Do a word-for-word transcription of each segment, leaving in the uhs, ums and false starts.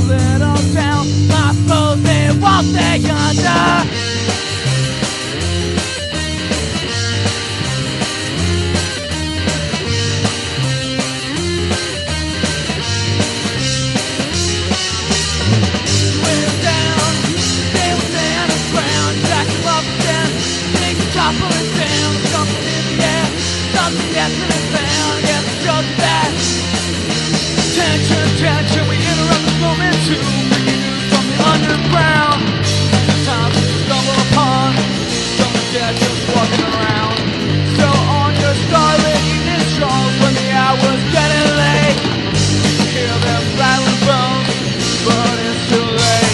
little town. I suppose they walk there yonder. Toppling down, something in the air, something that's been found. Yeah, the judge that tension, tension. We interrupt the moment to bring you from the underground. Sometimes we stumble upon someone dead just walking around. So on your starlit evening strolls when the hour's getting late, you hear them rattling bones, but it's too late.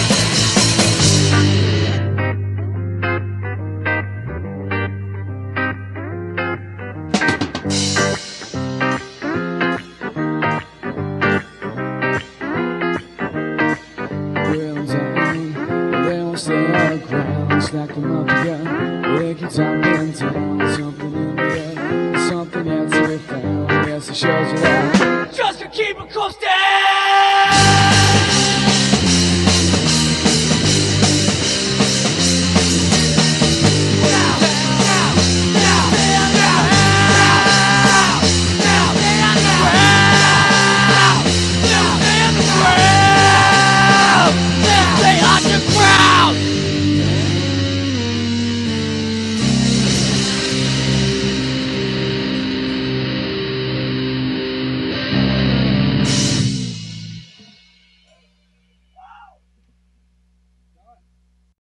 Stay on the ground, stack them up again. They keep toppling down, something in the air, something yet to be found. Yes, it shows you that. Just to keep it close down.